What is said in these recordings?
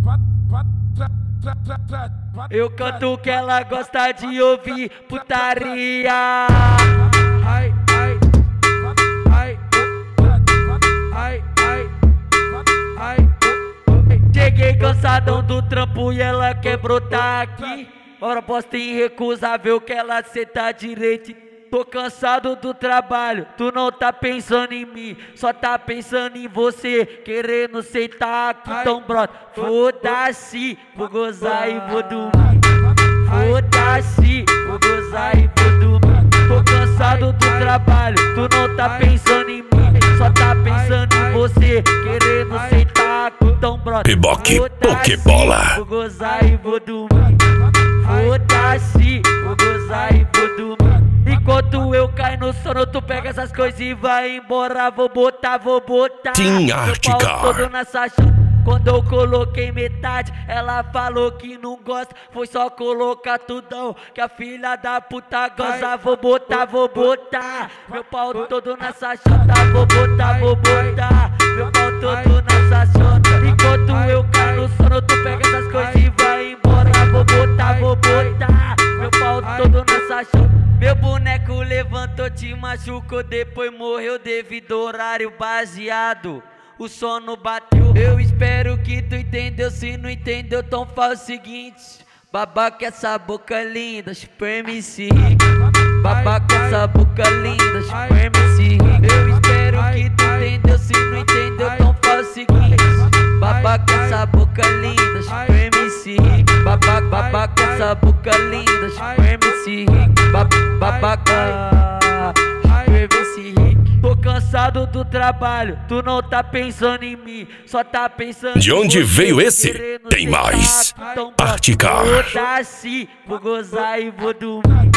Eu canto que ela gosta de ouvir putaria. Ai, ai, ai, ai, ai, ai. Cheguei cansadão do trampo e ela quer brotar aqui. Ora posta irrecusável que ela senta direito. Tô cansado do trabalho, tu não tá pensando em mim, só tá pensando em você, querendo sentar aqui. Então brota, foda-se, vou gozar e vou dormir. Foda-se, vou gozar e vou dormir. Tô cansado do trabalho, tu não tá pensando em mim, só tá pensando em você, querendo sentar aqui. Então brota, Piboque, Pokebola. vou gozar e vou dormir. Foda-se, vou gozar e vou dormir. Enquanto eu caio no sono, tu pega essas coisas e vai embora. Vou botar Team meu Articar. pau todo nessa chão. Quando eu coloquei metade, ela falou que não gosta. Foi só colocar tudão, que a filha da puta goza. Vou botar meu pau todo nessa chota. Vou botar meu pau todo nessa chota. Enquanto eu caio no sono, tu pega essas coisas e vai embora. Vou botar meu pau todo nessa chota. Meu boneco levantou, te machucou, depois morreu devido ao horário baseado. O sono bateu, eu espero que tu entendeu. Se não entendeu, então faz o seguinte: babaca essa boca linda, espreme esse rico. Babaca essa boca linda, espreme esse rico. Eu espero que tu entendeu. Se não entendeu, então faz o seguinte: babaca essa boca linda, espreme esse rico. Babaca essa boca linda, espreme esse rico. Babaca, espreme esse rico. Tô cansado do trabalho, tu não tá pensando em mim, só tá pensando. De onde veio esse? Tem mais. Articar. Foda-se, vou gozar e vou dormir.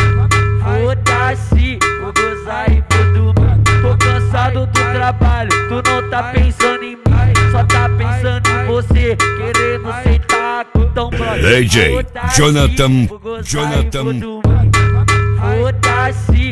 Foda-se, vou gozar e vou dormir. Tô cansado do trabalho, tu não tá pensando em mim, só tá pensando em você, querendo sentar. Então brother, AJ, Jonathan. Foda-se,